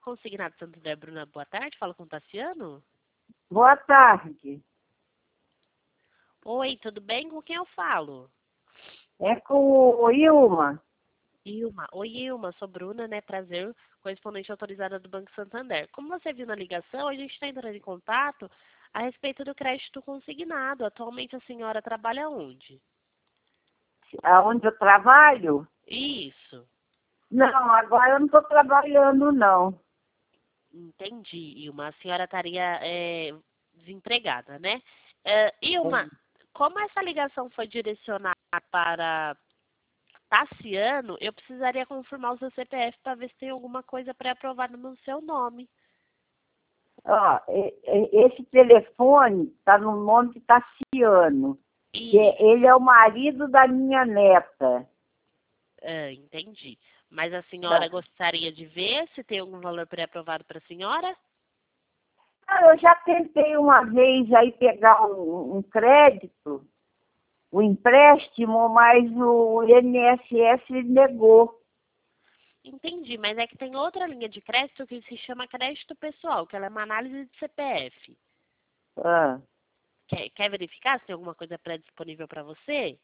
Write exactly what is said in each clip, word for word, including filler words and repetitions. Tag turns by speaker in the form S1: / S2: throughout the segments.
S1: Consignado Santander, Bruna, boa tarde. Fala com o Tassiano.
S2: Boa tarde.
S1: Oi, tudo bem? Com quem eu falo?
S2: É com o Ilma.
S1: Ilma. Oi, Ilma. Sou Bruna, né? Prazer, correspondente autorizada do Banco Santander. Como você viu na ligação, a gente está entrando em contato a respeito do crédito consignado. Atualmente a senhora trabalha onde?
S2: Aonde eu trabalho?
S1: Isso.
S2: Não, agora eu não estou trabalhando, não.
S1: Entendi, Ilma. A senhora estaria é, desempregada, né? É, Ilma, como essa ligação foi direcionada para Tassiano, eu precisaria confirmar o seu C P F para ver se tem alguma coisa pré-aprovada no seu nome.
S2: Ó, e- e- esse telefone está no nome de Tassiano. Que
S1: E,
S2: ele é o marido da minha neta.
S1: ah, entendi. Mas a senhora gostaria de ver se tem algum valor pré-aprovado para a senhora?
S2: Ah, eu já tentei uma vez aí pegar um, um crédito, um empréstimo, mas o I N S S negou.
S1: Entendi, mas é que tem outra linha de crédito que se chama crédito pessoal, que ela é uma análise de C P F.
S2: Ah.
S1: Quer, quer verificar se tem alguma coisa pré-disponível para você?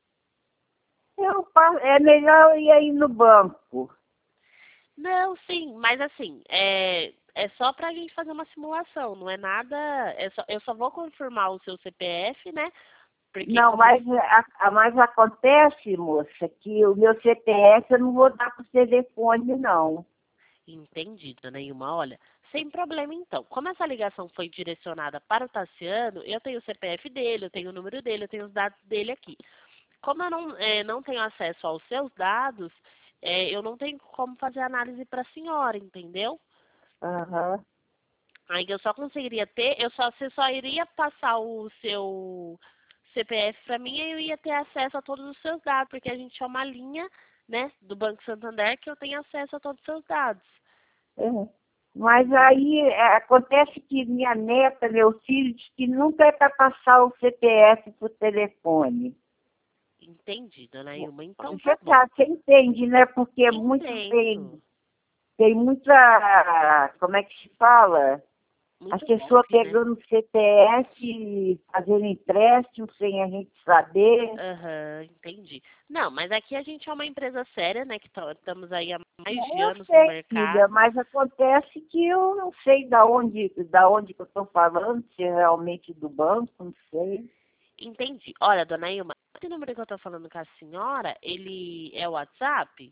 S2: Eu, pa- é melhor eu ir aí no banco.
S1: Não, sim, mas assim, é, é só pra gente fazer uma simulação, não é nada. É só, eu só vou confirmar o seu C P F, né? Porque
S2: Não,
S1: como.
S2: mas, a, a- mas acontece, moça, que o meu C P F eu não vou dar para o telefone, não.
S1: Entendi, dona Ilma. Olha, sem problema então. Como essa ligação foi direcionada para o Tassiano, eu tenho o C P F dele, eu tenho o número dele, eu tenho os dados dele aqui. Como eu não, é, não tenho acesso aos seus dados, é, eu não tenho como fazer análise para a senhora, entendeu?
S2: Aham.
S1: Aí eu só conseguiria ter, eu só, você só iria passar o seu C P F para mim e eu ia ter acesso a todos os seus dados, porque a gente é uma linha, né, do Banco Santander que eu tenho acesso a todos os seus dados.
S2: É. Mas aí é, acontece que minha neta, meu filho, diz que nunca é para passar o C P F por telefone.
S1: Entendi, dona Ilma. Então
S2: Você
S1: tá bom.
S2: tá, você entende, né? Porque é muito
S1: Entendo.
S2: tem, tem muita, como é que se fala? As
S1: Muito
S2: pessoas
S1: golpe, né?
S2: pegando C P F, fazendo empréstimo sem a gente saber.
S1: Aham, entendi. Não, mas aqui a gente é uma empresa séria, né, que tó- estamos aí há mais de
S2: Eu
S1: anos no
S2: sei, filha,
S1: mercado.
S2: mas acontece que eu não sei da onde, da onde que eu estou falando, se é realmente do banco, não sei.
S1: Entendi. Olha, dona Ilma, esse número que eu tô falando com a senhora, ele é o WhatsApp?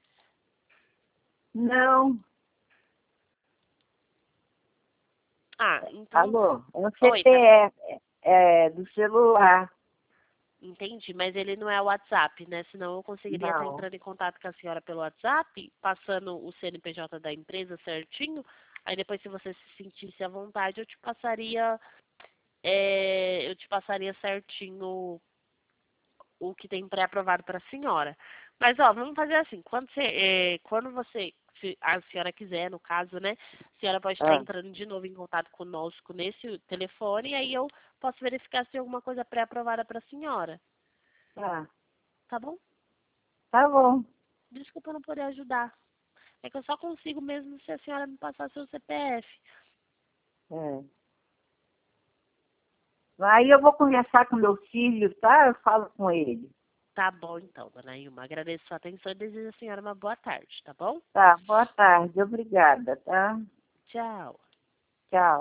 S2: Não,
S1: Ah, então.
S2: alô, é um
S1: Oi, tá.
S2: C P F, é, do celular.
S1: Entendi, mas ele não é o WhatsApp, né? Senão eu conseguiria estar
S2: Não.
S1: entrando em contato com a senhora pelo WhatsApp, passando o C N P J da empresa certinho. Aí depois, se você se sentisse à vontade, eu te passaria, é, eu te passaria certinho o que tem pré-aprovado para a senhora. Mas, ó, vamos fazer assim. Quando você, é, quando você, se a senhora quiser, no caso, né? A senhora pode estar
S2: Ah,
S1: entrando de novo em contato conosco nesse telefone e aí eu posso verificar se tem alguma coisa pré-aprovada para a senhora.
S2: tá,
S1: Tá bom?
S2: tá bom.
S1: Desculpa não poder ajudar. É que eu só consigo mesmo se a senhora me passar seu C P F.
S2: É. Aí eu vou conversar com meu filho, tá? Eu falo com ele.
S1: Tá bom, então, dona Ilma. Agradeço a sua atenção e desejo à senhora uma boa tarde, tá bom?
S2: Tá, boa tarde, obrigada, tá?
S1: Tchau.
S2: Tchau.